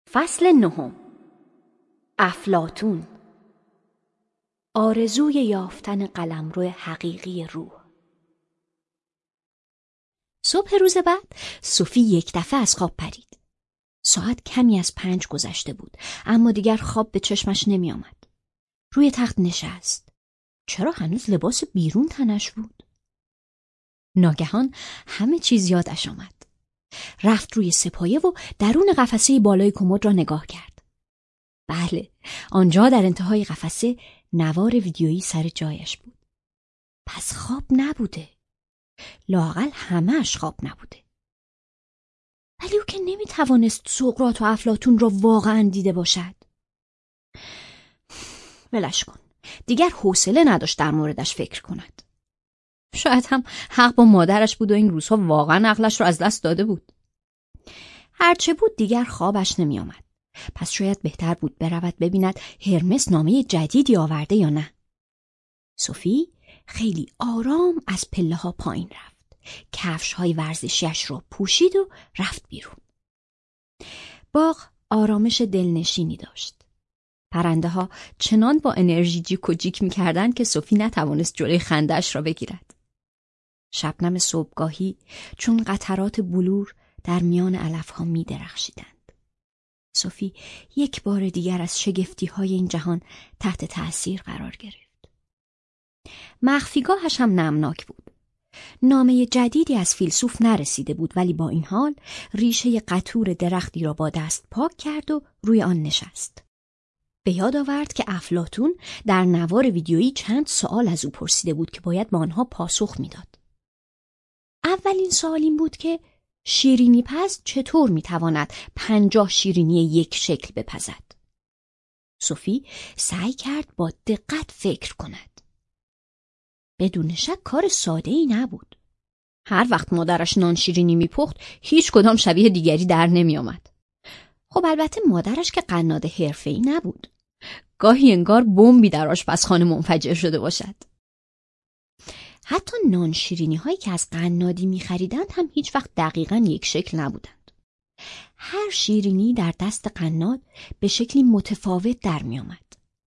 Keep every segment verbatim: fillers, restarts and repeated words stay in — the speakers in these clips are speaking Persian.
فصل نهم. افلاطون. آرزوی یافتن قلمرو حقیقی روح. صبح روز بعد صوفی یک دفعه از خواب پرید. ساعت کمی از پنج گذشته بود، اما دیگر خواب به چشمش نمی آمد. روی تخت نشست. چرا هنوز لباس بیرون تنش بود؟ ناگهان همه چیز یادش آمد. رفت روی سپایه و درون قفسه بالای کمد را نگاه کرد. بله، آنجا در انتهای قفسه نوار ویدیویی سر جایش بود. پس خواب نبوده. لااقل همه‌اش خواب نبوده. ولی او که نمیتوانست سقراط و افلاطون را واقعا دیده باشد. ولش کن. دیگر حوصله نداشت در موردش فکر کند. شاید هم حق با مادرش بود و این روزها واقعا عقلش را از دست داده بود. هرچه بود دیگر خوابش نمی آمد. پس شاید بهتر بود برود ببیند هرمس نامه جدیدی آورده یا نه. صوفی خیلی آرام از پله ها پایین رفت. کفش های ورزشیش را پوشید و رفت بیرون. باغ آرامش دلنشینی داشت. پرنده ها چنان با انرژی جیک و جیک می کردن که صوفی نتوانست جلوی خنده‌اش را بگیرد. شبنم صبحگاهی چون قطرات بلور در میان علفها می درخشیدند. صوفی یک بار دیگر از شگفتی های این جهان تحت تأثیر قرار گرفت. مخفیگاهش هم نمناک بود. نامه جدیدی از فیلسوف نرسیده بود، ولی با این حال ریشه قطور درختی را با دست پاک کرد و روی آن نشست. به یاد آورد که افلاطون در نوار ویدیویی چند سوال از او پرسیده بود که باید به آنها پاسخ میداد. اولین سوال این بود که شیرینی پز چطور میتواند پنجاه شیرینی یک شکل بپزد؟ صوفی سعی کرد با دقت فکر کند. بدون شک کار ساده ای نبود. هر وقت مادرش نان شیرینی میپخت هیچ کدام شبیه دیگری در نمی آمد. خب البته مادرش که قناد حرفه‌ای نبود. گاهی انگار بمبی در آشپزخانه منفجر شده باشد. حتی نان شیرینی هایی که از قنادی می خریدند هم هیچ وقت دقیقاً یک شکل نبودند. هر شیرینی در دست قناد به شکلی متفاوت در می آمد.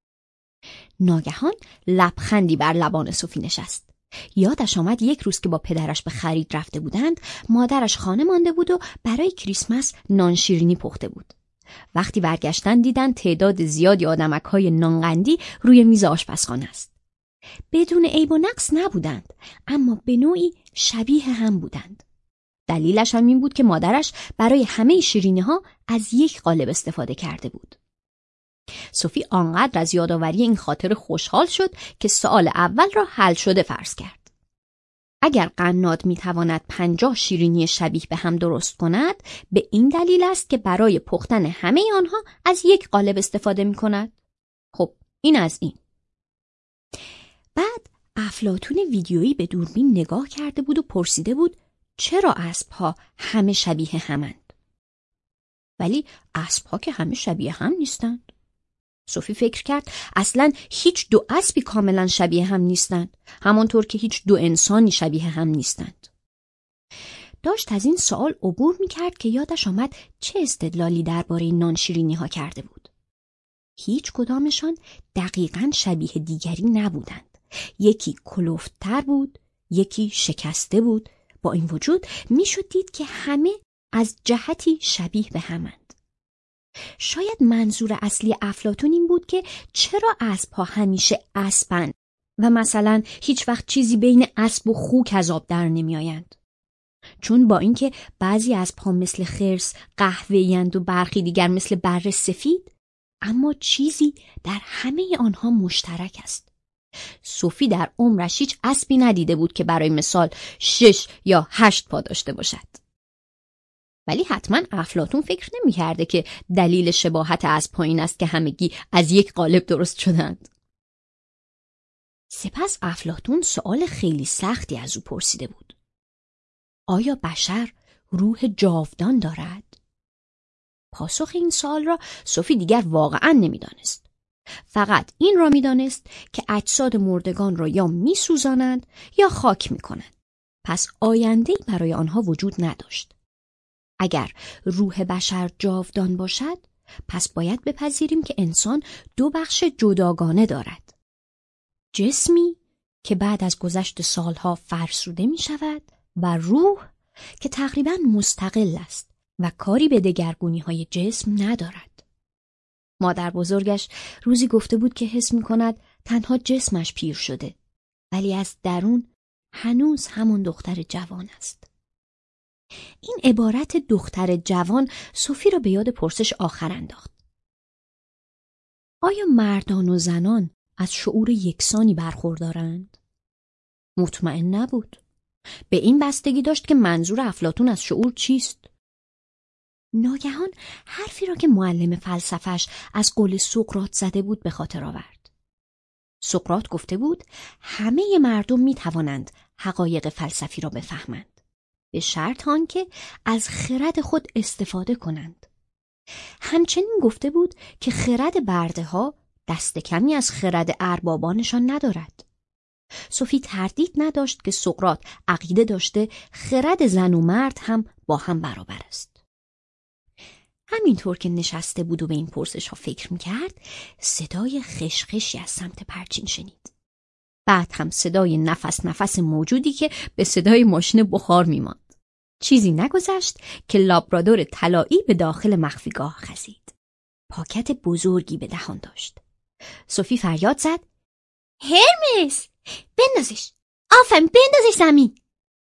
ناگهان لبخندی بر لبان صوفی نشست. یادش آمد یک روز که با پدرش به خرید رفته بودند، مادرش خانه مانده بود و برای کریسمس نان شیرینی پخته بود. وقتی برگشتن دیدن تعداد زیادی آدمک‌های نانقندی روی میز آشپزخانه است. بدون عیب و نقص نبودند، اما به نوعی شبیه هم بودند. دلیلش هم این بود که مادرش برای همه شیرینی‌ها از یک قالب استفاده کرده بود. صوفی آنقدر از یادآوری این خاطر خوشحال شد که سوال اول را حل شده فرض کرد. اگر قناد میتواند پنجاه شیرینی شبیه به هم درست کند، به این دلیل است که برای پختن همه آنها از یک قالب استفاده میکند. خب این از این. بعد افلاطون ویدیویی به دوربین نگاه کرده بود و پرسیده بود چرا اسب‌ها همه شبیه همند؟ ولی اسب‌ها که همه شبیه هم نیستند. صوفی فکر کرد اصلاً هیچ دو اسبی کاملاً شبیه هم نیستند، همانطور که هیچ دو انسانی شبیه هم نیستند. داشت از این سوال عبور می‌کرد که یادش آمد چه استدلالی درباره نان شیرینی ها کرده بود. هیچ کدامشان دقیقاً شبیه دیگری نبودند. یکی کلفت‌تر بود، یکی شکسته بود. با این وجود میشد دید که همه از جهتی شبیه به همند. شاید منظور اصلی افلاطون این بود که چرا اسب‌ها همیشه اسبند و مثلا هیچ وقت چیزی بین اسب و خوک از آب در نمی آیند. چون با اینکه بعضی اسب‌ها مثل خرس قهوه‌ای‌اند و برخی دیگر مثل بره سفید، اما چیزی در همه آنها مشترک است. صوفی در عمرش هیچ اسبی ندیده بود که برای مثال شش یا هشت پا داشته باشد. ولی حتما افلاطون فکر نمی کرده که دلیل شباهت اسب‌ها این است که همگی از یک قالب درست شدند. سپس افلاطون سؤال خیلی سختی از او پرسیده بود. آیا بشر روح جاودان دارد؟ پاسخ این سوال را صوفی دیگر واقعا نمی دانست. فقط این را می دانست که اجساد مردگان را یا می سوزانند یا خاک می کنند. پس آینده‌ای برای آنها وجود نداشت. اگر روح بشر جاودان باشد، پس باید بپذیریم که انسان دو بخش جداگانه دارد. جسمی که بعد از گذشت سالها فرسوده می شود و روح که تقریباً مستقل است و کاری به دگرگونی های جسم ندارد. مادر بزرگش روزی گفته بود که حس می کند تنها جسمش پیر شده، ولی از درون هنوز همون دختر جوان است. این عبارت دختر جوان صوفی را به یاد پرسش آخر انداخت. آیا مردان و زنان از شعور یکسانی برخوردارند؟ مطمئن نبود. به این بستگی داشت که منظور افلاطون از شعور چیست. ناگهان حرفی را که معلم فلسفه‌اش از قول سقراط زده بود به خاطر آورد. سقراط گفته بود همه مردم می توانند حقایق فلسفی را بفهمند، به شرط آنکه از خرد خود استفاده کنند. همچنین گفته بود که خرد برده ها دست کمی از خرد اربابانشان ندارد. صوفی تردید نداشت که سقراط عقیده داشته خرد زن و مرد هم با هم برابر است. همینطور که نشسته بود و به این پرسش ها فکر میکرد، صدای خشخشی از سمت پرچین شنید. بعد هم صدای نفس نفس موجودی که به صدای ماشین بخار میماند. چیزی نگذشت که لابرادور طلایی به داخل مخفیگاه خزید. پاکت بزرگی به دهان داشت. صوفی فریاد زد: هرمس! بندازش! آفرین، بندازش زمین!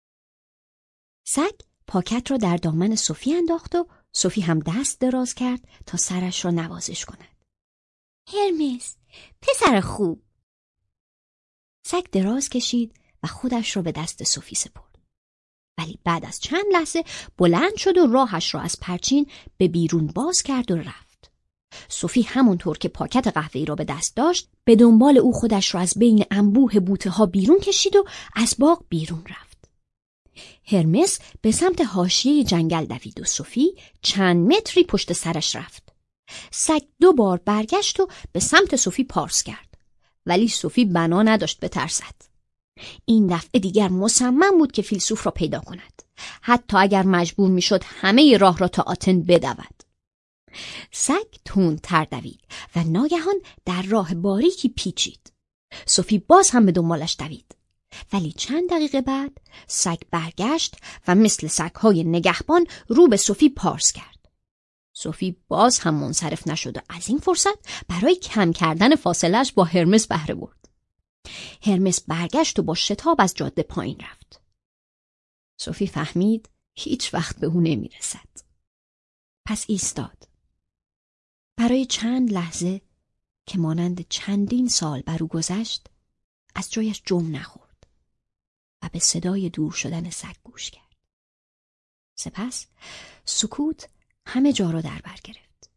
سگ پاکت را در دامن صوفی انداخت و صوفی هم دست دراز کرد تا سرش را نوازش کند. هرمس، پسر خوب! سگ دراز کشید و خودش را به دست صوفی سپرد. ولی بعد از چند لحظه بلند شد و راهش را از پرچین به بیرون باز کرد و رفت. صوفی همونطور که پاکت قهوه‌ای را به دست داشت، به دنبال او خودش را از بین انبوه بوته ها بیرون کشید و از باغ بیرون رفت. هرمس به سمت حاشیه جنگل دوید و صوفی چند متری پشت سرش رفت. سگ دو بار برگشت و به سمت صوفی پارس کرد، ولی صوفی بنا نداشت بترسد. این دفعه دیگر مصمم بود که فیلسوف را پیدا کند، حتی اگر مجبور میشد همه راه را تا آتن بدود. سگ تندتر دوید و ناگهان در راه باریکی پیچید. صوفی باز هم به دنبالش دوید، ولی چند دقیقه بعد سگ برگشت و مثل سگ‌های نگهبان رو به صوفی پارس کرد. صوفی باز هم منصرف نشد و از این فرصت برای کم کردن فاصله‌اش با هرمس بهره برد. هرمس برگشت و با شتاب از جاده پایین رفت. صوفی فهمید هیچ وقت به او نمیرسد. پس ایستاد. برای چند لحظه که مانند چندین سال بر او گذشت، از جایش جم نخورد و به صدای دور شدن سگ گوش کرد. سپس سکوت همه جا را در بر گرفت.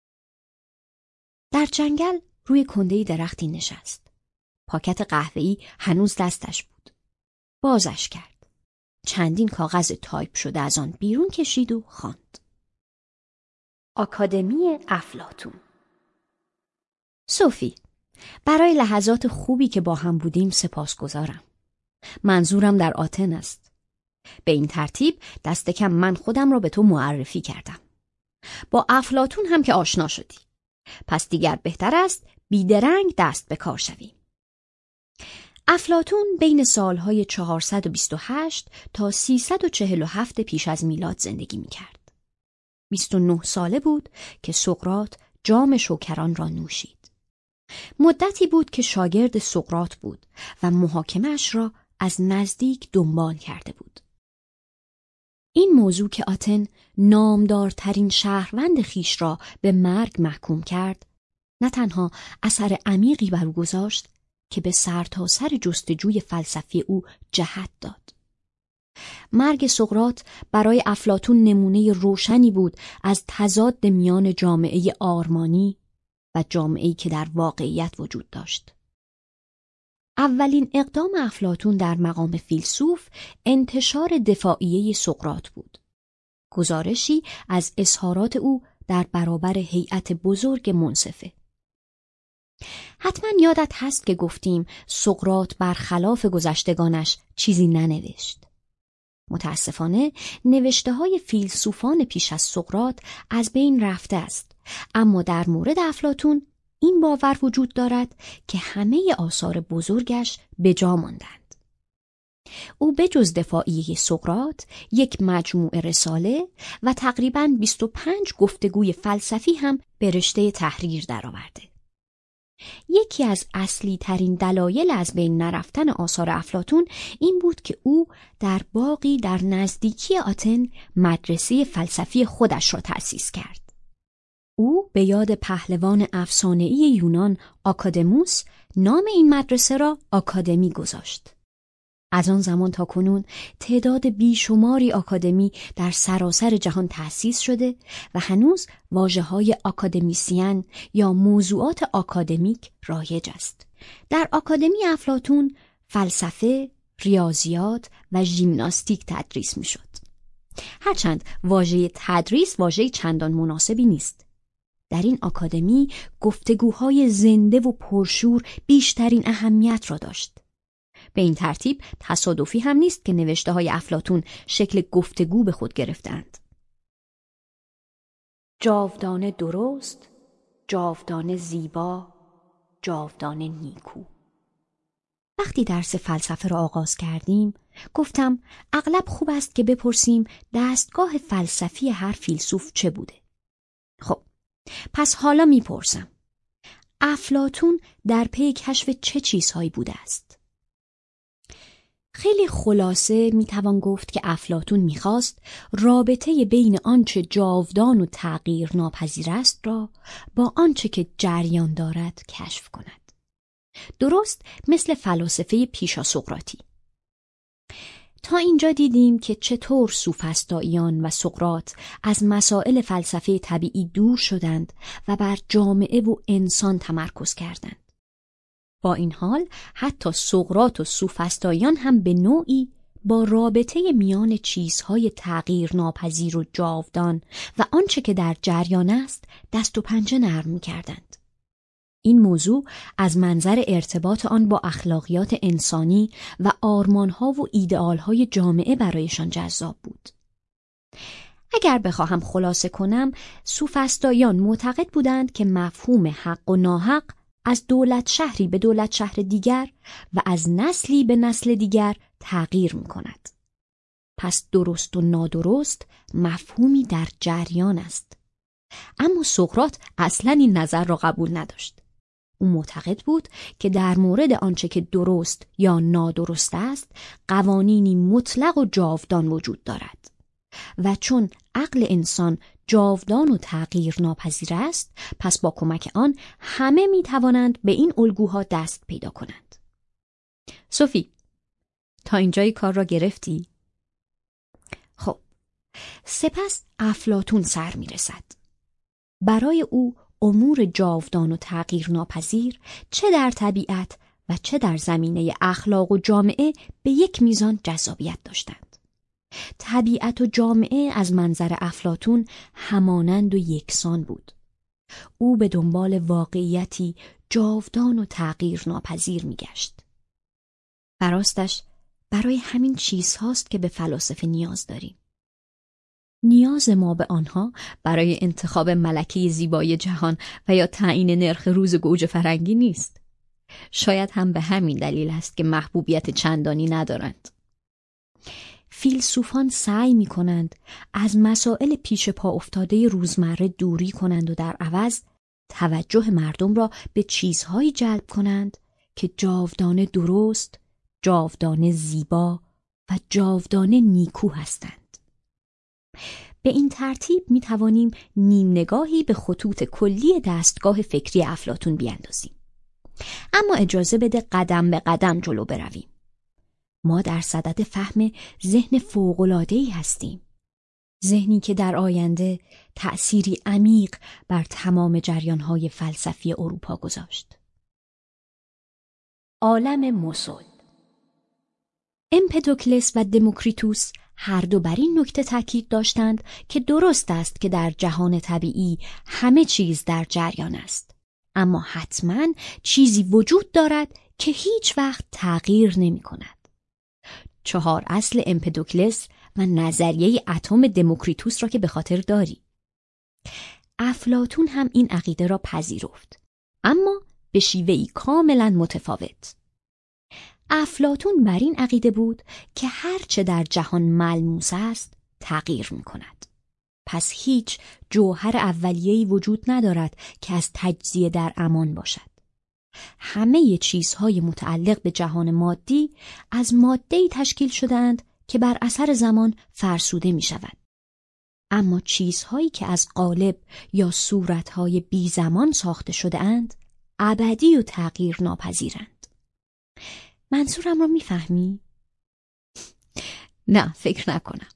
در جنگل روی کنده‌ای درختی نشست. پاکت قهوه‌ای هنوز دستش بود. بازش کرد. چندین کاغذ تایپ شده از آن بیرون کشید و خواند: آکادمی افلاطون. صوفی، برای لحظات خوبی که با هم بودیم سپاسگزارم. منظورم در آتن است. به این ترتیب دست کم من خودم را به تو معرفی کردم. با افلاطون هم که آشنا شدی. پس دیگر بهتر است بیدرنگ دست به کار شویم. افلاطون بین سالهای چهارصد و بیست و هشت تا سیصد و چهل و هفت پیش از میلاد زندگی می‌کرد. بیست و نه ساله بود که سقراط جام شوکران را نوشید. مدتی بود که شاگرد سقراط بود و محاکمه‌اش را از نزدیک دنبال کرده بود. این موضوع که آتن نامدارترین شهروند خیش را به مرگ محکوم کرد، نه تنها اثر عمیقی بر او گذاشت که به سرتاسر جستجوی فلسفی او جهت داد. مرگ سقراط برای افلاطون نمونه روشنی بود از تضاد میان جامعه آرمانی و جامعه‌ای که در واقعیت وجود داشت. اولین اقدام افلاطون در مقام فیلسوف انتشار دفاعیه سقراط بود. گزارشی از اظهارات او در برابر هیئت بزرگ منصفه. حتما یادت هست که گفتیم سقراط برخلاف گذشتگانش چیزی ننوشت. متاسفانه نوشته های فیلسوفان پیش از سقراط از بین رفته است اما در مورد افلاطون این باور وجود دارد که همه آثار بزرگش به جا ماندند. او به جز دفاعیه سقراط یک مجموعه رساله و تقریباً بیست و پنج گفتگوی فلسفی هم به رشته تحریر درآورده. یکی از اصلی ترین دلایل از بین نرفتن آثار افلاطون این بود که او در باغی در نزدیکی آتن مدرسه فلسفی خودش را تأسیس کرد. او به یاد پهلوان افسانه‌ای یونان آکادموس نام این مدرسه را آکادمی گذاشت. از آن زمان تا کنون تعداد بیشماری آکادمی در سراسر جهان تأسیس شده و هنوز واژه‌های آکادمیسین یا موضوعات آکادمیک رایج است. در آکادمی افلاطون فلسفه، ریاضیات و ژیمناستیک تدریس می‌شد. هرچند واژه تدریس واژه چندان مناسبی نیست. در این آکادمی گفتگوهای زنده و پرشور بیشترین اهمیت را داشت. به این ترتیب تصادفی هم نیست که نوشته های افلاطون شکل گفتگو به خود گرفتند. جاودانه درست، جاودانه زیبا، جاودانه نیکو. وقتی درس فلسفه را آغاز کردیم، گفتم اغلب خوب است که بپرسیم دستگاه فلسفی هر فیلسوف چه بوده. خب، پس حالا میپرسم افلاطون در پی کشف چه چیزهایی بوده است؟ خیلی خلاصه میتوان گفت که افلاطون میخواست رابطه بین آنچه جاودان و تغییر ناپذیر است را با آنچه که جریان دارد کشف کند. درست مثل فلاسفه پیشا سقراطی. تا اینجا دیدیم که چطور سوفسطائیان و سقراط از مسائل فلسفه طبیعی دور شدند و بر جامعه و انسان تمرکز کردند. با این حال حتی سقراط و سوفسطائیان هم به نوعی با رابطه میان چیزهای تغییر ناپذیر و جاودان و آنچه که در جریان است دست و پنجه نرم می‌کردند. این موضوع از منظر ارتباط آن با اخلاقیات انسانی و آرمان‌ها و ایدئال‌های جامعه برایشان جذاب بود. اگر بخواهم خلاصه کنم، سوفسطائیان معتقد بودند که مفهوم حق و ناحق از دولت شهری به دولت شهر دیگر و از نسلی به نسل دیگر تغییر می‌کند. پس درست و نادرست مفهومی در جریان است. اما سقراط اصلاً این نظر را قبول نداشت. او معتقد بود که در مورد آنچه که درست یا نادرست است، قوانینی مطلق و جاودان وجود دارد. و چون عقل انسان جاودان و تغییر ناپذیر است، پس با کمک آن همه می توانند به این الگوها دست پیدا کنند. صوفی، تا اینجای کار را گرفتی؟ خب، سپس افلاطون سر می رسد. برای او امور جاودان و تغییر ناپذیر چه در طبیعت و چه در زمینه اخلاق و جامعه به یک میزان جذابیت داشتند. طبیعت و جامعه از منظر افلاطون همانند و یکسان بود. او به دنبال واقعیتی جاودان و تغییر ناپذیر می‌گشت. براستش برای همین چیزهاست که به فلاسفه نیاز داریم. نیاز ما به آنها برای انتخاب ملکه زیبای جهان و یا تعیین نرخ روز گوجه فرنگی نیست. شاید هم به همین دلیل است که محبوبیت چندانی ندارند. فیلسوفان سعی می کنند از مسائل پیش پا افتاده روزمره دوری کنند و در عوض توجه مردم را به چیزهایی جلب کنند که جاودانه درست، جاودانه زیبا و جاودانه نیکو هستند. به این ترتیب می توانیم نیم نگاهی به خطوط کلی دستگاه فکری افلاطون بیاندازیم. اما اجازه بده قدم به قدم جلو برویم. ما در صدد فهم ذهن فوق‌العاده‌ای هستیم. ذهنی که در آینده تأثیری عمیق بر تمام جریان‌های فلسفی اروپا گذاشت. عالم مسل. امپدوکلس و دموکریتوس هر دو بر این نکته تاکید داشتند که درست است که در جهان طبیعی همه چیز در جریان است، اما حتماً چیزی وجود دارد که هیچ وقت تغییر نمی کند. چهار اصل امپدوکلس و نظریه اتم دموکریتوس را که به خاطر داری. افلاطون هم این عقیده را پذیرفت، اما به شیوهی کاملا متفاوت. افلاطون بر این عقیده بود که هر چه در جهان ملموس است تغییر می کند. پس هیچ جوهر اولیه‌ای وجود ندارد که از تجزیه در امان باشد. همه چیزهای متعلق به جهان مادی از ماده‌ای تشکیل شده‌اند که بر اثر زمان فرسوده می شود. اما چیزهایی که از قالب یا صورتهای بی زمان ساخته شده اند ابدی و تغییر ناپذیرند. منظورم رو می فهمی؟ نه، فکر نکنم.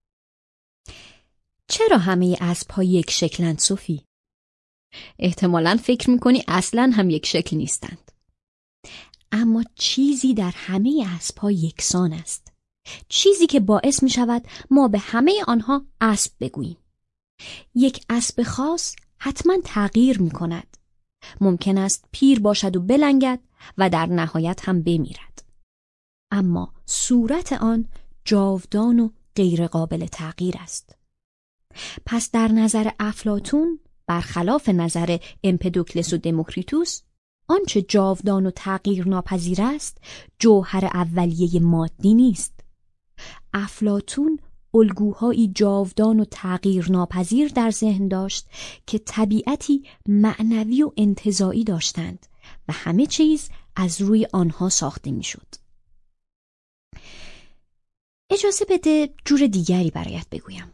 چرا همه اسب‌ها یک شکلند صوفی؟ احتمالاً فکر می‌کنی اصلاً هم یک شکل نیستند. اما چیزی در همه اسب‌ها یکسان است. چیزی که باعث می‌شود ما به همه آنها اسب بگوییم. یک اسب خاص حتماً تغییر می‌کند. ممکن است پیر باشد و بلنگد و در نهایت هم بمیرد. اما صورت آن جاودان و غیر قابل تغییر است. پس در نظر افلاطون، برخلاف نظر امپدوکلس و دموکریتوس، آنچه جاودان و تغییر ناپذیر است جوهر اولیه مادی نیست. افلاطون الگوهایی جاودان و تغییر ناپذیر در ذهن داشت که طبیعتی معنوی و انتزاعی داشتند و همه چیز از روی آنها ساخته می شد. اجازه بده جور دیگری برایت بگویم.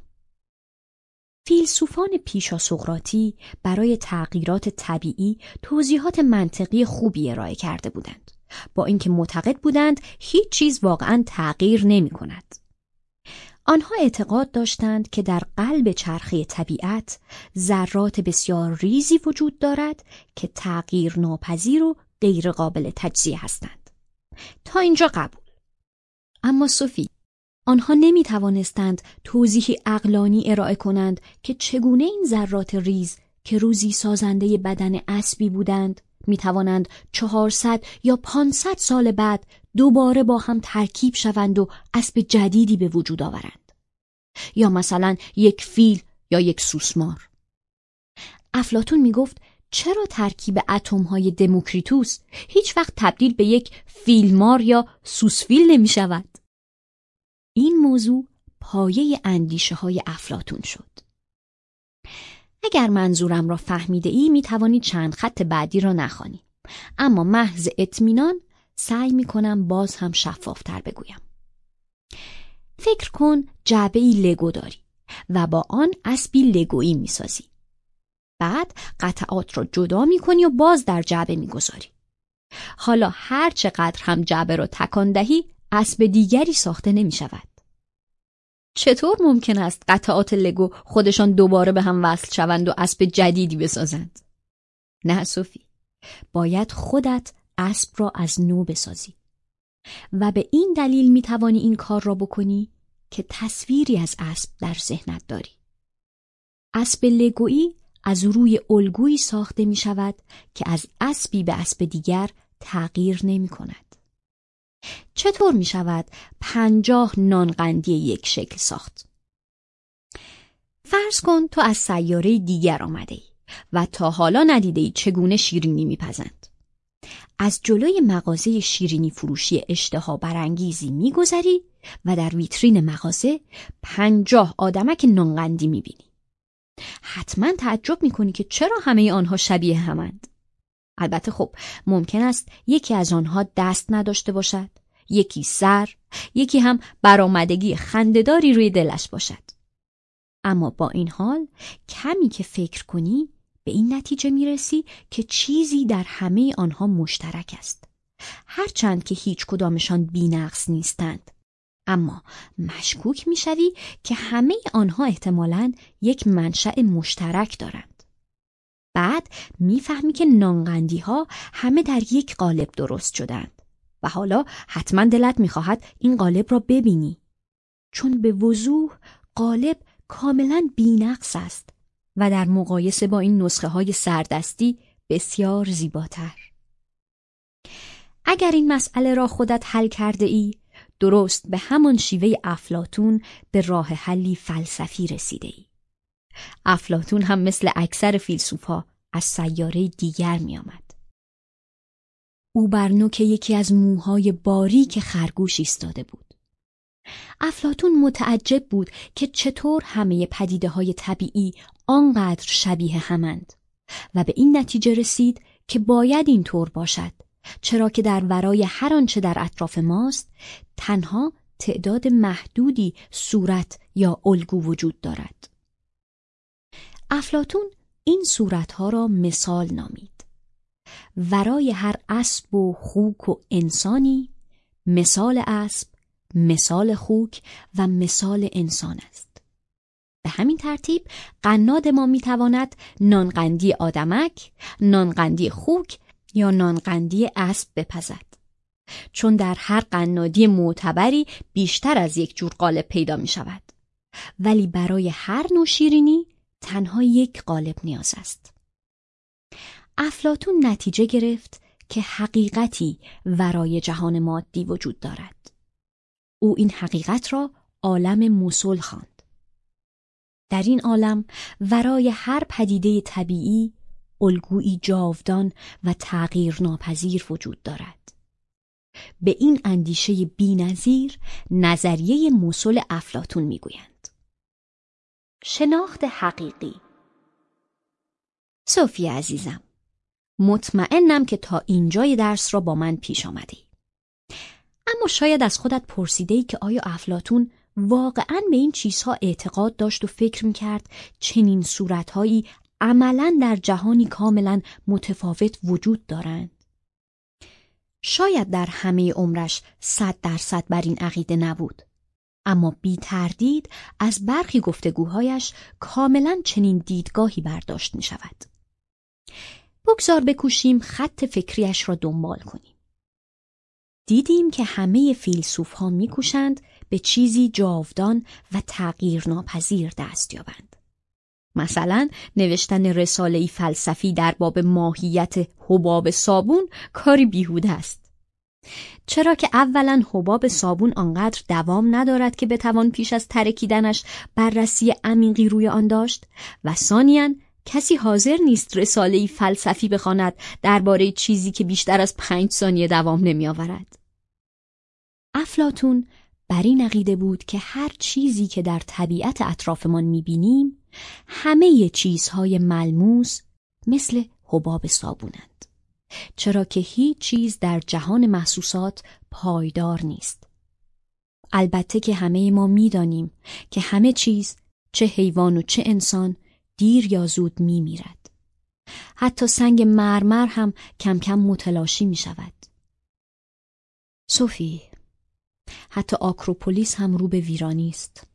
فیلسوفان پیشا سقراطی برای تغییرات طبیعی توضیحات منطقی خوبی ارائه کرده بودند، با اینکه معتقد بودند هیچ چیز واقعاً تغییر نمی کند. آنها اعتقاد داشتند که در قلب چرخه طبیعت ذرات بسیار ریزی وجود دارد که تغییر ناپذیر و غیر قابل تجزیه هستند. تا اینجا قبول. اما صوفی، آنها نمی توانستند توضیحی عقلانی ارائه کنند که چگونه این ذرات ریز که روزی سازنده بدن اسبی بودند می توانند چهارصد یا پانصد سال بعد دوباره با هم ترکیب شوند و اسب جدیدی به وجود آورند. یا مثلا یک فیل یا یک سوسمار. افلاطون می گفت چرا ترکیب اتم‌های دموکریتوس هیچ وقت تبدیل به یک فیلمار یا سوسفیل نمی شود؟ این موضوع پایه اندیشه های افلاطون شد. اگر منظورم را فهمیده ای می توانی چند خط بعدی را نخوانی، اما محض اطمینان سعی می کنم باز هم شفافتر بگویم. فکر کن جعبه‌ای لگو داری و با آن اسبی لگویی می سازی. بعد قطعات را جدا می کنی و باز در جعبه می گذاری. حالا هر چقدر هم جعبه را تکان دهی اسب دیگری ساخته نمی شود. چطور ممکن است قطعات لگو خودشان دوباره به هم وصل شوند و اسب جدیدی بسازند؟ نه صوفی، باید خودت اسب را از نو بسازی و به این دلیل می توانی این کار را بکنی که تصویری از اسب در ذهنت داری. اسب لگویی از روی الگویی ساخته می شود که از اسبی به اسب دیگر تغییر نمی کند. چطور می شود پنجاه نانقندی یک شکل ساخت؟ فرض کن تو از سیاره دیگر آمده ای و تا حالا ندیده ای چگونه شیرینی می پزند. از جلوی مغازه شیرینی فروشی اشتها برانگیزی می گذری و در ویترین مغازه پنجاه آدمک نانقندی می بینی. حتما تعجب می کنی که چرا همه آنها شبیه همند. البته خب ممکن است یکی از آنها دست نداشته باشد، یکی سر، یکی هم برآمدگی خنده‌داری روی دلش باشد. اما با این حال کمی که فکر کنی به این نتیجه میرسی که چیزی در همه آنها مشترک است. هرچند که هیچ کدامشان بی‌نقص نیستند، اما مشکوک میشوی که همه آنها احتمالاً یک منشأ مشترک دارند. بعد میفهمی که نانقندی ها همه در یک قالب درست شدند و حالا حتما دلت میخواهد این قالب را ببینی، چون به وضوح قالب کاملا بی‌نقص است و در مقایسه با این نسخه های سردستی بسیار زیباتر. اگر این مسئله را خودت حل کرده ای، درست به همان شیوه افلاطون به راه حلی فلسفی رسیده ای. افلاطون هم مثل اکثر فیلسوف‌ها از سیاره دیگر می آمد. او بر نوک یکی از موهای باریک خرگوش ایستاده بود. افلاطون متعجب بود که چطور همه پدیده‌های طبیعی آنقدر شبیه همند و به این نتیجه رسید که باید این طور باشد، چرا که در ورای هر آنچه در اطراف ماست تنها تعداد محدودی صورت یا الگو وجود دارد. افلاطون این صورتها را مثال نامید. ورای هر اسب و خوک و انسانی مثال اسب، مثال خوک و مثال انسان است. به همین ترتیب قناد ما میتواند نانقندی آدمک، نانقندی خوک یا نانقندی اسب بپزد، چون در هر قنادی معتبری بیشتر از یک جور قالب پیدا می شود. ولی برای هر نوع شیرینی تنها یک قالب نیاز است. افلاطون نتیجه گرفت که حقیقتی ورای جهان مادی وجود دارد. او این حقیقت را عالم موصول خواند. در این عالم ورای هر پدیده طبیعی الگویی جاودان و تغییر ناپذیر وجود دارد. به این اندیشه بی‌نظیر نظریه موصول افلاطون میگویند. شناخت حقیقی. صوفی عزیزم، مطمئنم که تا اینجای درس را با من پیش آمدی. اما شاید از خودت پرسیده‌ای که آیا افلاطون واقعاً به این چیزها اعتقاد داشت و فکر می‌کرد چنین صورت‌هایی عملاً در جهانی کاملاً متفاوت وجود دارند؟ شاید در همه عمرش صد درصد بر این عقیده نبود، اما بی تردید از برخی گفتگوهایش کاملاً چنین دیدگاهی برداشت می شود. بگذار بکوشیم خط فکریش را دنبال کنیم. دیدیم که همه فیلسوف‌ها می‌کوشند به چیزی جاودان و تغییر ناپذیر دست یابند. مثلا نوشتن رساله‌ای فلسفی در باب ماهیت حباب صابون کاری بیهوده است. چرا که اولا حباب صابون آنقدر دوام ندارد که بتوان پیش از ترکیدنش بررسی عمیقی روی آن داشت و ثانیاً کسی حاضر نیست رساله‌ای فلسفی بخواند درباره چیزی که بیشتر از پنج ثانیه دوام نمی آورد. افلاطون بر این عقیده بود که هر چیزی که در طبیعت اطرافمان می بینیم همه چیزهای ملموس مثل حباب صابونند، چرا که هیچ چیز در جهان محسوسات پایدار نیست. البته که همه ما می دانیم که همه چیز، چه حیوان و چه انسان، دیر یا زود می میرد. حتی سنگ مرمر هم کم کم متلاشی می شود. صوفی، حتی آکروپولیس هم رو به ویرانی است.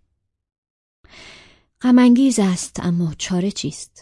غم انگیز است، اما چاره چیست؟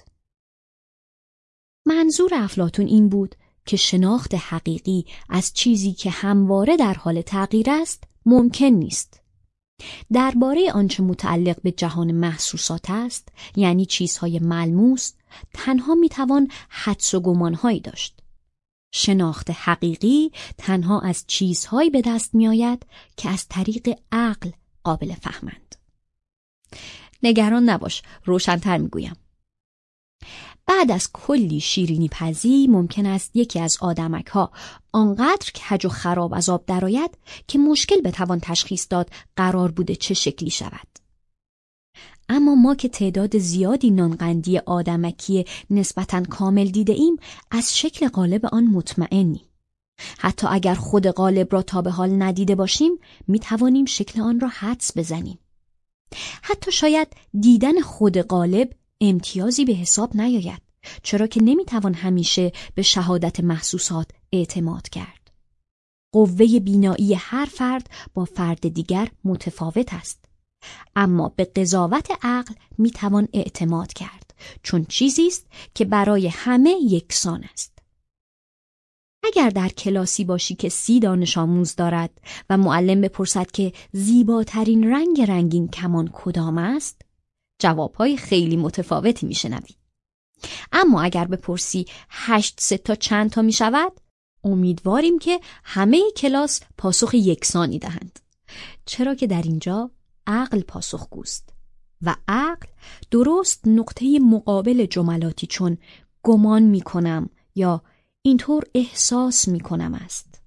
منظور افلاطون این بود که شناخت حقیقی از چیزی که همواره در حال تغییر است ممکن نیست. درباره آنچه متعلق به جهان محسوسات است، یعنی چیزهای ملموس، تنها میتوان حدس و گمانهایی داشت. شناخت حقیقی تنها از چیزهایی به دست میآید که از طریق عقل قابل فهمند. نگران نباش، روشن‌تر میگویم. بعد از کلی شیرینی پزی ممکن است یکی از آدمک ها آنقدر کج و خراب از آب درآید که مشکل بتوان تشخیص داد قرار بوده چه شکلی شود. اما ما که تعداد زیادی نانقندی آدمکی نسبتاً کامل دیده ایم، از شکل قالب آن مطمئنیم. حتی اگر خود قالب را تا به حال ندیده باشیم، می توانیم شکل آن را حدس بزنیم. حتی شاید دیدن خود قالب امتیازی به حساب نیاید، چرا که نمیتوان همیشه به شهادت محسوسات اعتماد کرد. قوه بینایی هر فرد با فرد دیگر متفاوت است، اما به قضاوت عقل میتوان اعتماد کرد، چون چیزی است که برای همه یکسان است. اگر در کلاسی باشی که سی دانش آموز دارد و معلم بپرسد که زیباترین رنگ رنگین کمان کدام است، جوابهای خیلی متفاوتی میشنوی. اما اگر بپرسی هشت سه تا چند تا میشود، امیدواریم که همه کلاس پاسخ یکسانی دهند، چرا که در اینجا عقل پاسخگوست. و عقل درست نقطه مقابل جملاتی چون گمان می کنم یا اینطور احساس می کنم است.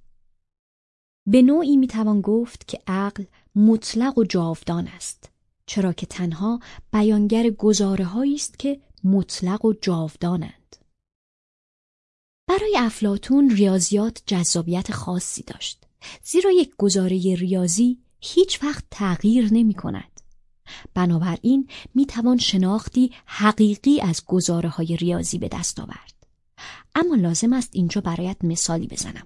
به نوعی می توان گفت که عقل مطلق و جاودان است، چرا که تنها بیانگر گزاره هایی است که مطلق و جاودانند. برای افلاطون ریاضیات جذابیت خاصی داشت، زیرا یک گزاره ریاضی هیچ وقت تغییر نمی کند. بنابراین می توان شناختی حقیقی از گزاره های ریاضی به دست آورد. اما لازم است اینجا برایت مثالی بزنم.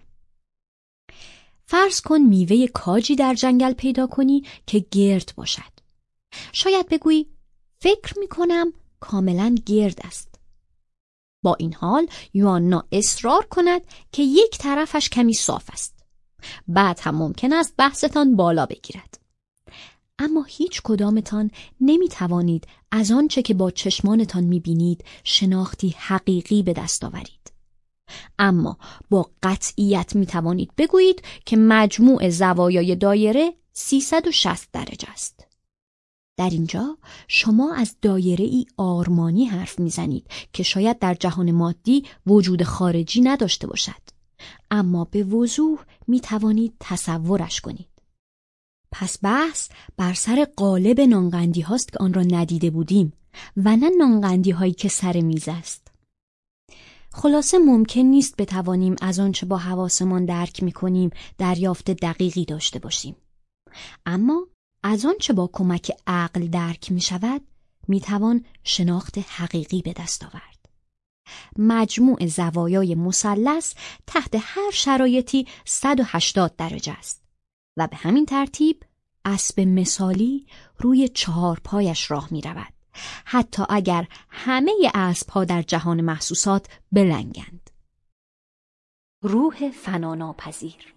فرض کن میوه کاجی در جنگل پیدا کنی که گرد باشد. شاید بگویی فکر می کنم کاملا گرد است. با این حال یوحنا اصرار کند که یک طرفش کمی صاف است. بعد هم ممکن است بحثتان بالا بگیرد. اما هیچ کدامتان نمی توانید از آنچه که با چشمانتان می بینید شناختی حقیقی به دست آورید. اما با قطعیت می توانید بگویید که مجموع زوایای دایره سیصد و شصت درجه است. در اینجا شما از دایره ای آرمانی حرف می زنید که شاید در جهان مادی وجود خارجی نداشته باشد، اما به وضوح می توانید تصورش کنید. پس بحث بر سر قالب نانقندی هاست که آن را ندیده بودیم و نه نانقندی هایی که سر میز است. خلاصه ممکن نیست بتوانیم از آنچه با حواسمان درک می کنیم دریافت دقیقی داشته باشیم. اما از آنچه با کمک عقل درک می شود می توان شناخت حقیقی به دست آورد. مجموع زوایای مثلث تحت هر شرایطی صد و هشتاد درجه است و به همین ترتیب اسب مثالی روی چهار پایش راه می رود، حتی اگر همه اسب‌ها در جهان محسوسات بلنگند. روح فناناپذیر.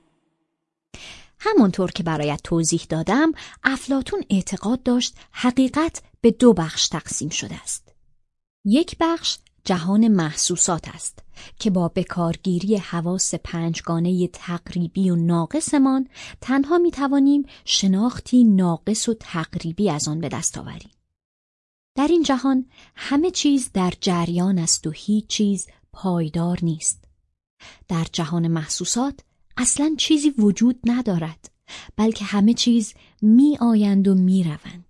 همانطور که برایت توضیح دادم، افلاطون اعتقاد داشت حقیقت به دو بخش تقسیم شده است. یک بخش جهان محسوسات است که با بکارگیری حواس پنجگانه تقریبی و ناقصمان تنها می توانیم شناختی ناقص و تقریبی از آن به دست آوریم. در این جهان همه چیز در جریان است و هیچ چیز پایدار نیست. در جهان محسوسات اصلاً چیزی وجود ندارد، بلکه همه چیز می آیند و می روند.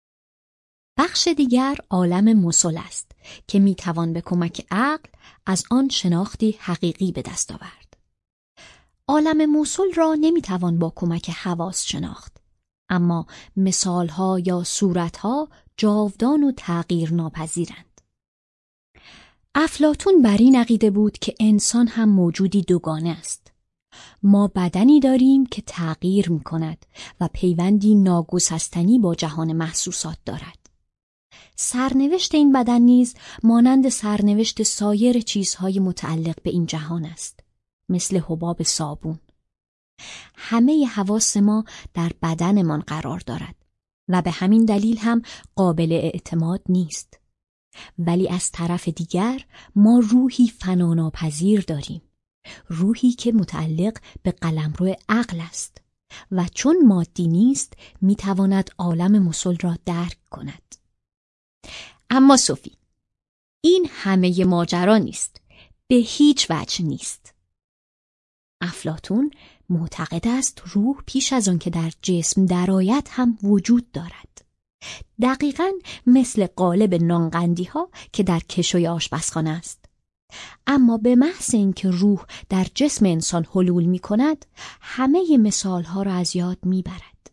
بخش دیگر عالم مثل است که می توان به کمک عقل از آن شناختی حقیقی به دست آورد. عالم مثل را نمی توان با کمک حواس شناخت، اما مثالها یا صورتها جاودان و تغییر ناپذیرند. افلاطون بر این عقیده بود که انسان هم موجودی دوگانه است. ما بدنی داریم که تغییر می کند و پیوندی ناگسستنی با جهان محسوسات دارد. سرنوشت این بدن نیز مانند سرنوشت سایر چیزهای متعلق به این جهان است، مثل حباب صابون. همه حواس ما در بدنمان قرار دارد و به همین دلیل هم قابل اعتماد نیست. ولی از طرف دیگر ما روحی فناناپذیر داریم، روحی که متعلق به قلمرو عقل است و چون مادی نیست میتواند عالم مثل را درک کند. اما صوفی، این همه ماجرا نیست، به هیچ وجه نیست. افلاطون معتقد است روح پیش از آن که در جسم درآید هم وجود دارد. دقیقاً مثل قالب نانقندی ها که در کشوی آشپزخانه است. اما به محض اینکه روح در جسم انسان حلول می کند، همه مثال ها را از یاد می برد.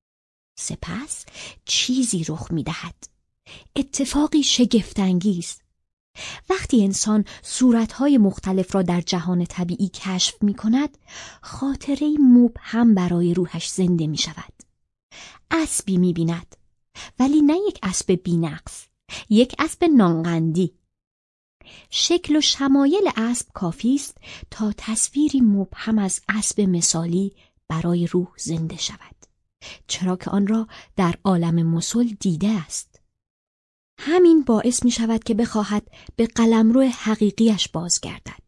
سپس چیزی رخ می دهد. اتفاقی شگفت‌انگیز. وقتی انسان صورتهای مختلف را در جهان طبیعی کشف می کند، خاطره‌ای مبهم برای روحش زنده می شود. اسبی می بیند، ولی نه یک اسب بی‌نقص، یک اسب نانقندی. شکل و شمایل اسب کافی است تا تصویری مبهم از اسب مثالی برای روح زنده شود، چرا که آن را در عالم مثل دیده است. همین باعث می شود که بخواهد به قلمرو حقیقیش بازگردد.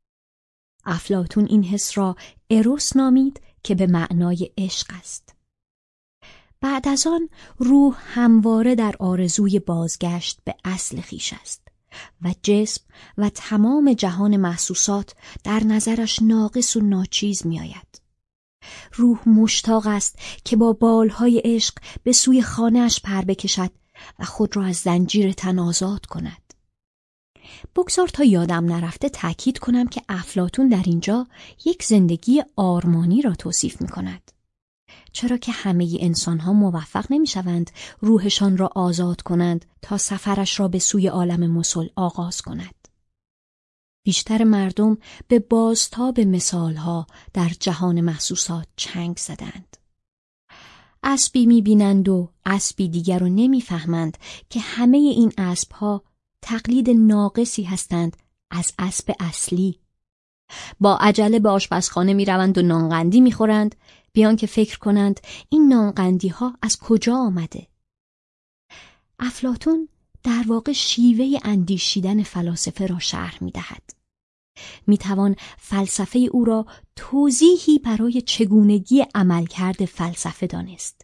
افلاطون این حس را اروس نامید که به معنای عشق است. بعد بعد از آن روح همواره در آرزوی بازگشت به اصل خویش است و جسم و تمام جهان محسوسات در نظرش ناقص و ناچیز می آید. روح مشتاق است که با بالهای عشق به سوی خانه‌اش پر بکشد و خود را از زنجیر تن آزاد کند. بگذار تا یادم نرفته تأکید کنم که افلاطون در اینجا یک زندگی آرمانی را توصیف می کند. چرا که همه انسان‌ها موفق نمی‌شوند روحشان را آزاد کنند تا سفرش را به سوی عالم مسل آغاز کند. بیشتر مردم به بازتاب مثالها در جهان محسوسات چنگ زدند. اسبی می‌بینند و اسبی دیگر را نمی‌فهمند که همه این اسب‌ها تقلید ناقصی هستند از اسب اصلی. با عجله به آشپزخانه می‌روند و نانقندی می‌خورند بیان که فکر کنند این نانقندی ها از کجا آمده. افلاطون در واقع شیوه اندیشیدن فلاسفه را شرح می دهد. می توان فلسفه او را توضیحی برای چگونگی عملکرد فلسفه دانست.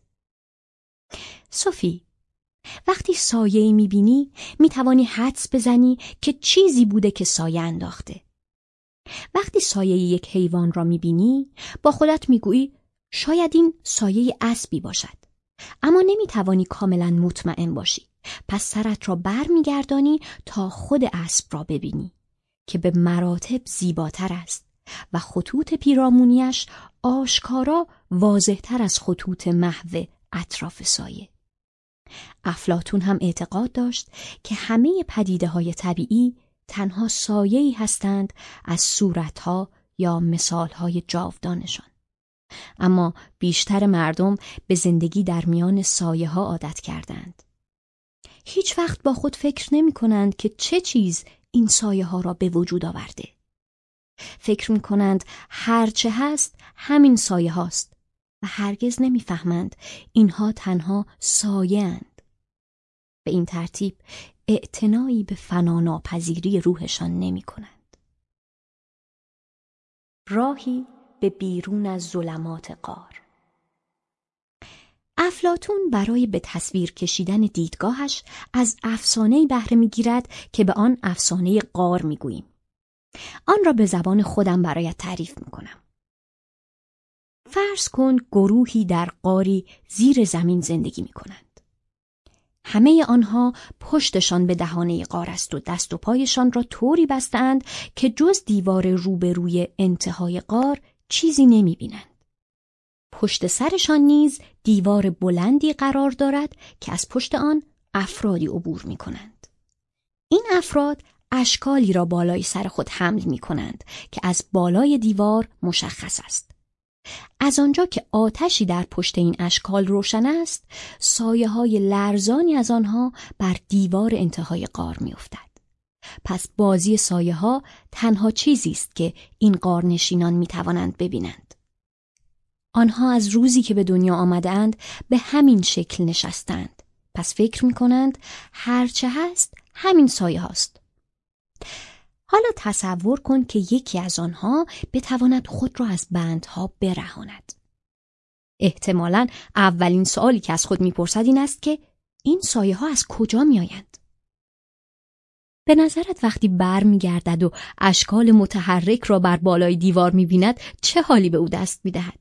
صوفی، وقتی سایه‌ای می بینی می توانی حدس بزنی که چیزی بوده که سایه انداخته. وقتی سایه یک حیوان را می بینی با خودت می گویی شاید این سایه اسبی باشد، اما نمی توانی کاملا مطمئن باشی. پس سرت را بر می گردانی تا خود اسب را ببینی که به مراتب زیباتر است و خطوط پیرامونیش آشکارا واضح‌تر از خطوط محو اطراف سایه. افلاطون هم اعتقاد داشت که همه پدیده‌های طبیعی تنها سایه‌ای هستند از صورت‌ها یا مثال‌های جاودانشان. اما بیشتر مردم به زندگی در میان سایه ها عادت کردند. هیچ وقت با خود فکر نمی کنند که چه چیز این سایه ها را به وجود آورده. فکر می کنند هر چه هست همین سایه هاست و هرگز نمی فهمند اینها تنها سایه اند. به این ترتیب اعتنایی به فناناپذیری روحشان نمی کنند. راهی به بیرون از ظلمات غار. افلاطون برای به تصویر کشیدن دیدگاهش از افسانه‌ای بهره می‌گیرد که به آن افسانه غار می‌گوییم. آن را به زبان خودم برایت تعریف می‌کنم. فرض کن گروهی در غاری زیر زمین زندگی می‌کنند. همه آنها پشتشان به دهانه غار است و دست و پایشان را طوری بسته‌اند که جز دیوار روبروی انتهای غار چیزی نمی بینند. پشت سرشان نیز دیوار بلندی قرار دارد که از پشت آن افرادی عبور می کنند. این افراد اشکالی را بالای سر خود حمل می کنند که از بالای دیوار مشخص است. از آنجا که آتشی در پشت این اشکال روشن است، سایه های لرزانی از آنها بر دیوار انتهای غار می افتد. پس بازی سایه ها تنها چیزی است که این غارنشینان می توانند ببینند. آنها از روزی که به دنیا آمدند به همین شکل نشستند. پس فکر می کنند هر چه هست همین سایه هاست. حالا تصور کن که یکی از آنها بتواند خود را از بندها برهاند. احتمالاً اولین سوالی که از خود میپرسد این است که این سایه ها از کجا می آیند؟ به نظرت وقتی بر می گردد و اشکال متحرک را بر بالای دیوار می بیند چه حالی به او دست می دهد؟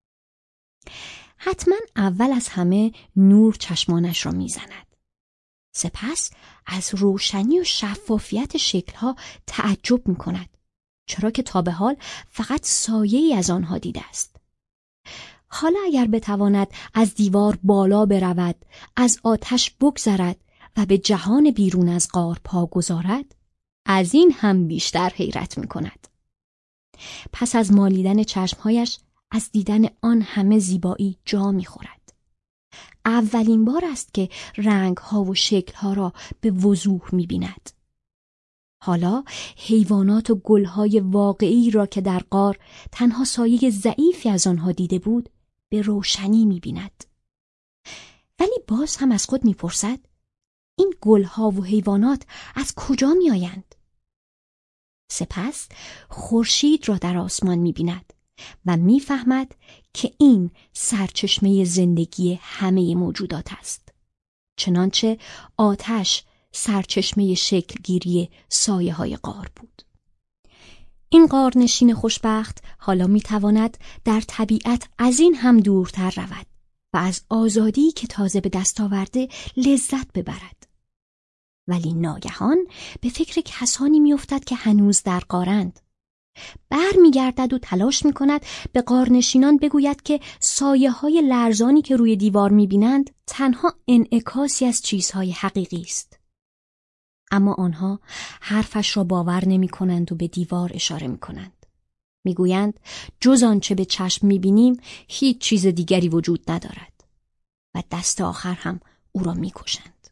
حتما اول از همه نور چشمانش را می زند. سپس از روشنی و شفافیت شکلها تعجب می کند، چرا که تا به حال فقط سایه‌ای از آنها دیده است. حالا اگر بتواند از دیوار بالا برود، از آتش بگذرد و به جهان بیرون از غار پا گذارد، از این هم بیشتر حیرت می کند. پس از مالیدن چشمهایش از دیدن آن همه زیبایی جا می خورد. اولین بار است که رنگ‌ها و شکل‌ها را به وضوح می‌بیند. حالا حیوانات و گل‌های واقعی را که در غار تنها سایه ضعیفی از آنها دیده بود، به روشنی می‌بیند. ولی باز هم از خود می‌پرسد این گل‌ها و حیوانات از کجا می‌آیند؟ سپس خورشید را در آسمان می‌بیند و میفهمد که این سرچشمه زندگی همه موجودات است. چنانچه آتش سرچشمه شکلگیری سایه های غار بود. این غارنشین خوشبخت حالا میتواند در طبیعت از این هم دورتر رود و از آزادی که تازه به دست آورده لذت ببرد. ولی ناگهان به فکر کسانی میافتد که هنوز در غارند. بر میگردد و تلاش میکند به غارنشینان بگوید که سایه های لرزانی که روی دیوار میبینند تنها انعکاسی از چیزهای حقیقی است. اما آنها حرفش را باور نمی کنند و به دیوار اشاره می کنند. می گویند جز آنچه به چشم می بینیم هیچ چیز دیگری وجود ندارد و دست آخر هم او را می کشند.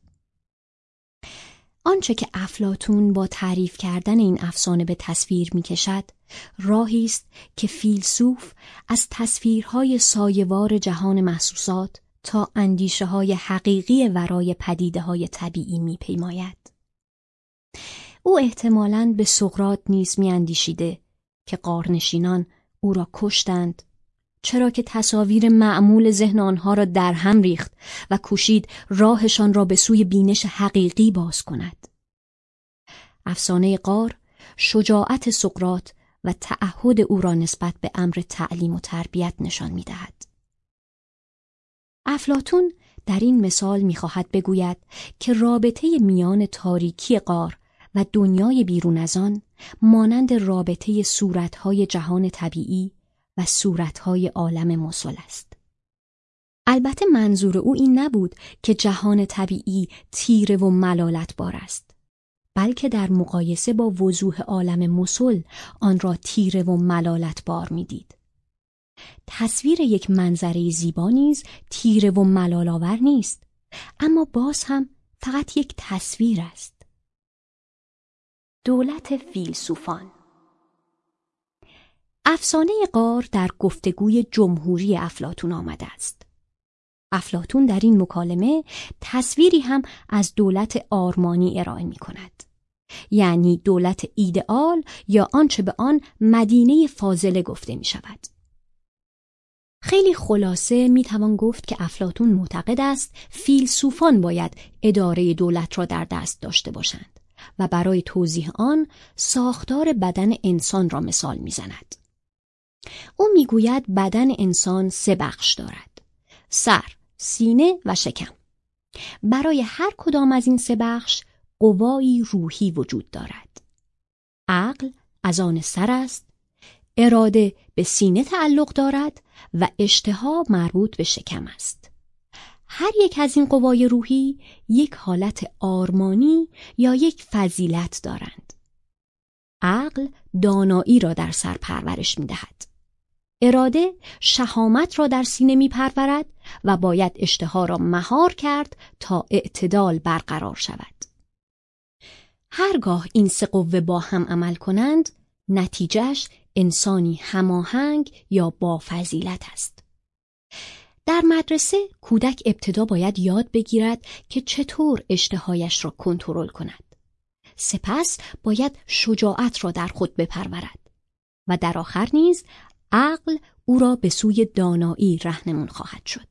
آنچه که افلاطون با تعریف کردن این افسانه به تصویر می کشد راهی است که فیلسوف از تصویرهای سایه‌وار جهان محسوسات تا اندیشه های حقیقی ورای پدیده های طبیعی می پیماید. او احتمالاً به سقراط نیز می اندیشیده که غارنشینان او را کشتند، چرا که تصاویر معمول ذهن آنها را در هم ریخت و کوشید راهشان را به سوی بینش حقیقی باز کند. افسانه غار شجاعت سقراط و تعهد او را نسبت به امر تعلیم و تربیت نشان می دهد. افلاطون در این مثال می خواهد بگوید که رابطه میان تاریکی غار و دنیای بیرون از آن مانند رابطه صورتهای جهان طبیعی و صورتهای عالم مثل است. البته منظور او این نبود که جهان طبیعی تیره و ملالت بار است، بلکه در مقایسه با وضوح عالم مثل آن را تیره و ملالت بار می دید. تصویر یک منظره زیبا نیز تیره و ملال‌آور نیست، اما باز هم فقط یک تصویر است. دولت فیلسوفان. افسانه غار در گفتگوی جمهوری افلاطون آمده است. افلاطون در این مکالمه تصویری هم از دولت آرمانی ارائه می کند، یعنی دولت ایدئال یا آنچه به آن مدینه فاضله گفته می شود. خیلی خلاصه می توان گفت که افلاطون معتقد است فیلسوفان باید اداره دولت را در دست داشته باشند و برای توضیح آن ساختار بدن انسان را مثال می زند. او می گوید بدن انسان سه بخش دارد: سر، سینه و شکم. برای هر کدام از این سه بخش قوایی روحی وجود دارد. عقل از آن سر است، اراده به سینه تعلق دارد و اشتها مربوط به شکم است. هر یک از این قوای روحی یک حالت آرمانی یا یک فضیلت دارند. عقل دانایی را در سر پرورش می دهد. اراده شهامت را در سینه می پرورد و باید اشتها را مهار کرد تا اعتدال برقرار شود. هرگاه این سه قوه با هم عمل کنند، نتیجهش انسانی هماهنگ یا با فضیلت است. در مدرسه کودک ابتدا باید یاد بگیرد که چطور اشتهایش را کنترل کند. سپس باید شجاعت را در خود بپرورد و در آخر نیز عقل او را به سوی دانایی راهنمون خواهد شد.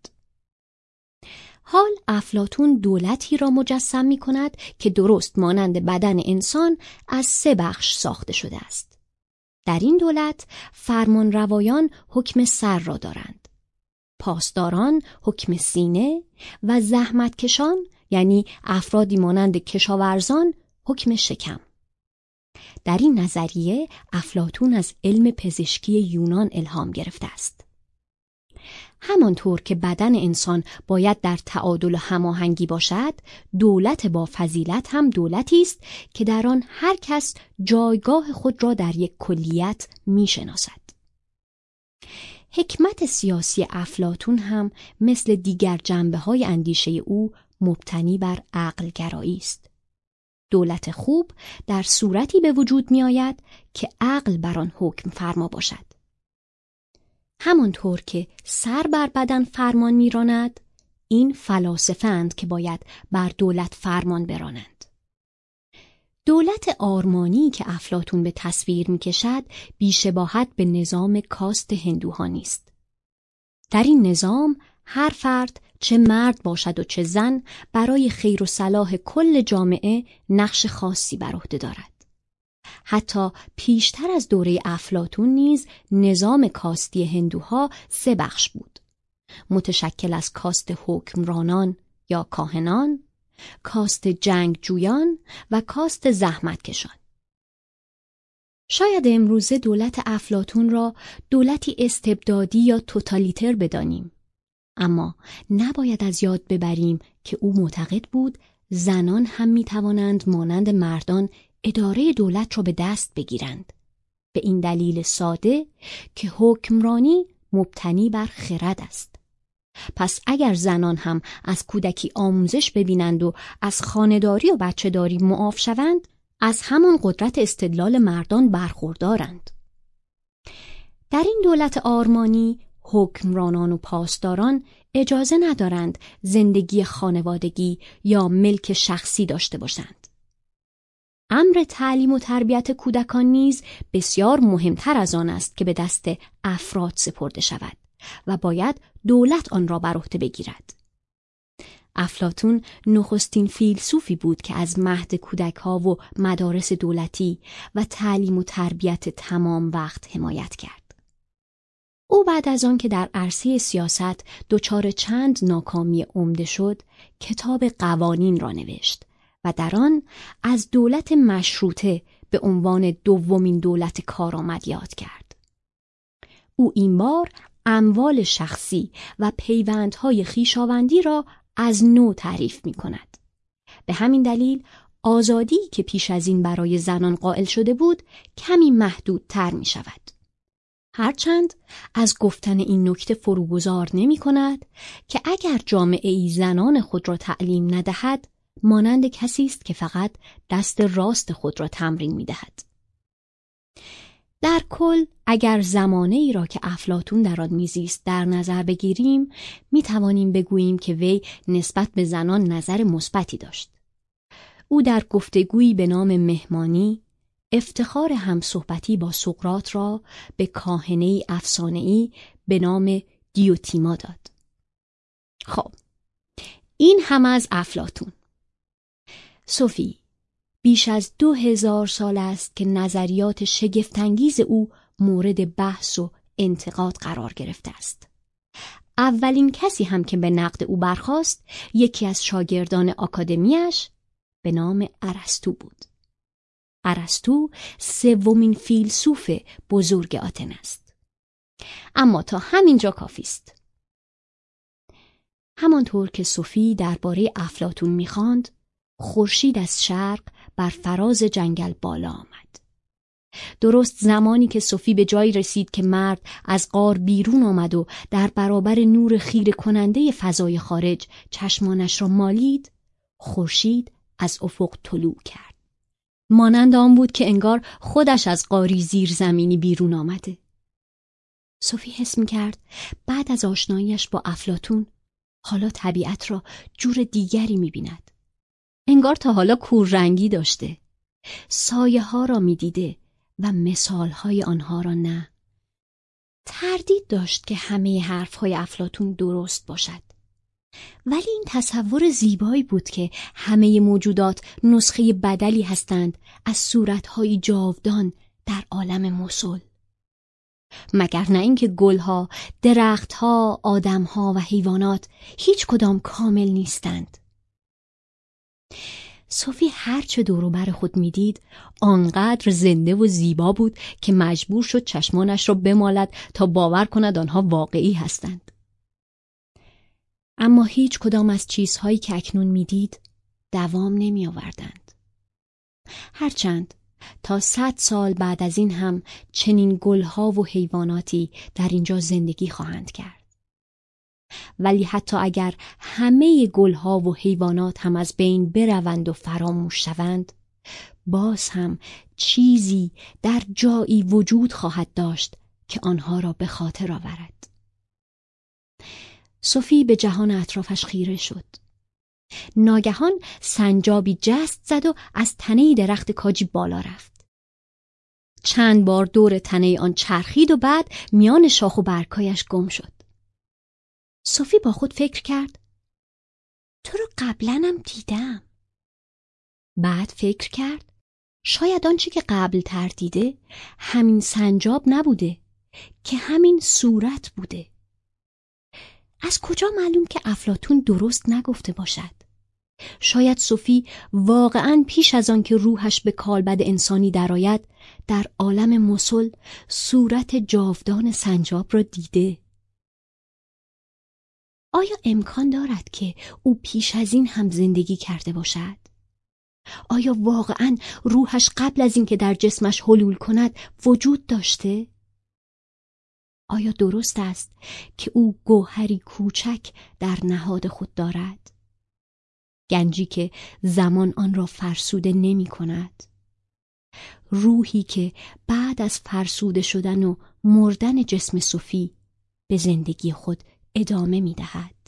حال افلاطون دولتی را مجسم می کند که درست مانند بدن انسان از سه بخش ساخته شده است. در این دولت فرمان روایان حکم سر را دارند، پاسداران حکم سینه و زحمتکشان یعنی افرادی مانند کشاورزان حکم شکم. در این نظریه افلاطون از علم پزشکی یونان الهام گرفته است. همانطور که بدن انسان باید در تعادل و هماهنگی باشد، دولت با فضیلت هم دولتی است که در آن هر کس جایگاه خود را در یک کلیت می‌شناسد. حکمت سیاسی افلاطون هم مثل دیگر جنبه‌های اندیشه او مبتنی بر عقل گرایی است. دولت خوب در صورتی به وجود می آید که عقل بر آن حکم فرما باشد. همانطور که سر بر بدن فرمان می راند، این فلاسفه‌اند که باید بر دولت فرمان برانند. دولت آرمانی که افلاطون به تصویر می‌کشد بی‌شباهت به نظام کاست هندوها نیست. در این نظام هر فرد چه مرد باشد و چه زن برای خیر و صلاح کل جامعه نقش خاصی بر عهده دارد. حتی پیشتر از دوره افلاطون نیز نظام کاستی هندوها سه بخش بود، متشکل از کاست حکمرانان یا کاهنان، کاست جنگجویان و کاست زحمتکشان. شاید امروزه دولت افلاطون را دولتی استبدادی یا توتالیتر بدانیم، اما نباید از یاد ببریم که او معتقد بود زنان هم می توانند مانند مردان اداره دولت را به دست بگیرند، به این دلیل ساده که حکمرانی مبتنی بر خرد است. پس اگر زنان هم از کودکی آموزش ببینند و از خانه‌داری و بچه‌داری معاف شوند، از همان قدرت استدلال مردان برخوردارند. در این دولت آرمانی حکمرانان و پاسداران اجازه ندارند زندگی خانوادگی یا ملک شخصی داشته باشند. امر تعلیم و تربیت کودکان نیز بسیار مهمتر از آن است که به دست افراد سپرده شود و باید دولت آن را بر عهده بگیرد. افلاطون نخستین فیلسوفی بود که از مهد کودک‌ها و مدارس دولتی و تعلیم و تربیت تمام وقت حمایت کرد. او بعد از آن که در عرصه سیاست دچار چند ناکامی عمده شد، کتاب قوانین را نوشت و در آن از دولت مشروطه به عنوان دومین دولت کارآمد یاد کرد. او این بار اموال شخصی و پیوندهای خویشاوندی را از نو تعریف می کند. به همین دلیل آزادی که پیش از این برای زنان قائل شده بود کمی محدودتر می شود. هرچند از گفتن این نکته فروگذار نمی کند که اگر جامعه ای زنان خود را تعلیم ندهد، مانند کسی است که فقط دست راست خود را تمرین می دهد. در کل اگر زمانه ای را که افلاطون در آن میزیست در نظر بگیریم، می توانیم بگوییم که وی نسبت به زنان نظر مثبتی داشت. او در گفتگویی به نام مهمانی افتخار همصحبتی با سقراط را به کاهنه‌ای افسانه‌ای به نام دیوتیما داد. خب، این هم از افلاطون. سوفی بیش از دو هزار سال است که نظریات شگفت‌انگیز او مورد بحث و انتقاد قرار گرفته است. اولین کسی هم که به نقد او برخاست یکی از شاگردان آکادمیش به نام ارسطو بود. ارسطو سومین فیلسوف بزرگ آتن است. اما تا همینجا کافی است. همانطور که سوفی درباره افلاطون می‌خواند، خورشید از شرق بر فراز جنگل بالا آمد. درست زمانی که سوفی به جایی رسید که مرد از غار بیرون آمد و در برابر نور خیره کننده فضای خارج چشمانش را مالید، خورشید از افق طلوع کرد. مانند آن بود که انگار خودش از غاری زیر زمینی بیرون آمده. سوفی حس می‌کرد بعد از آشناییش با افلاطون حالا طبیعت را جور دیگری می‌بیند. انگار تا حالا کوررنگی داشته، سایه ها را می دیده و مثال های آنها را نه. تردید داشت که همه حرف های افلاطون درست باشد، ولی این تصور زیبایی بود که همه موجودات نسخه بدلی هستند از صورت‌های جاودان در عالم موصول. مگر نه اینکه گلها، درختها، آدمها و حیوانات هیچ کدام کامل نیستند. سوفی هرچه دور بر خود میدید آنقدر زنده و زیبا بود که مجبور شد چشمانش را بمالد تا باور کند آنها واقعی هستند. اما هیچ کدام از چیزهایی که اکنون میدید دوام نمی آوردند. هرچند تا صد سال بعد از این هم چنین گلها و حیواناتی در اینجا زندگی خواهند کرد. ولی حتی اگر همه گلها و حیوانات هم از بین بروند و فراموش شوند، باز هم چیزی در جایی وجود خواهد داشت که آنها را به خاطر آورد. سوفی به جهان اطرافش خیره شد. ناگهان سنجابی جست زد و از تنه درخت کاجی بالا رفت. چند بار دور تنه آن چرخید و بعد میان شاخ و برگ‌هایش گم شد. صوفی با خود فکر کرد تو رو قبلنم دیدم. بعد فکر کرد شاید آنچه که قبل تر دیده همین سنجاب نبوده که همین صورت بوده. از کجا معلوم که افلاطون درست نگفته باشد؟ شاید صوفی واقعاً پیش از آن که روحش به کالبد انسانی درآید در عالم مثل صورت جاودان سنجاب را دیده. آیا امکان دارد که او پیش از این هم زندگی کرده باشد؟ آیا واقعاً روحش قبل از این که در جسمش حلول کند وجود داشته؟ آیا درست است که او گوهری کوچک در نهاد خود دارد؟ گنجی که زمان آن را فرسوده نمی کند. روحی که بعد از فرسوده شدن و مردن جسم صوفی به زندگی خود ادامه می دهد.